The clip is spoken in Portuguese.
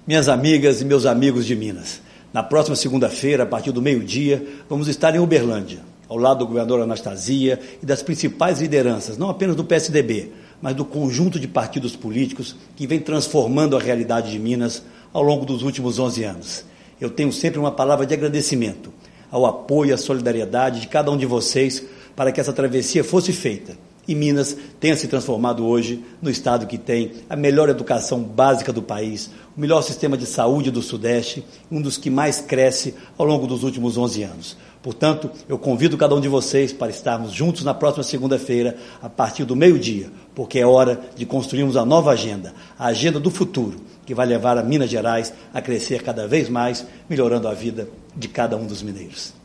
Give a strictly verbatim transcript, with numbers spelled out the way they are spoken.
Minhas amigas e meus amigos de Minas, na próxima segunda-feira, a partir do meio-dia, vamos estar em Uberlândia, ao lado do governador Anastasia e das principais lideranças, não apenas do P S D B, mas do conjunto de partidos políticos que vem transformando a realidade de Minas ao longo dos últimos onze anos. Eu tenho sempre uma palavra de agradecimento ao apoio e à solidariedade de cada um de vocês para que essa travessia fosse feita e Minas tenha se transformado hoje no estado que tem a melhor educação básica do país, o melhor sistema de saúde do Sudeste, um dos que mais cresce ao longo dos últimos onze anos. Portanto, eu convido cada um de vocês para estarmos juntos na próxima segunda-feira, a partir do meio-dia, porque é hora de construirmos a nova agenda, a agenda do futuro, que vai levar a Minas Gerais a crescer cada vez mais, melhorando a vida de cada um dos mineiros.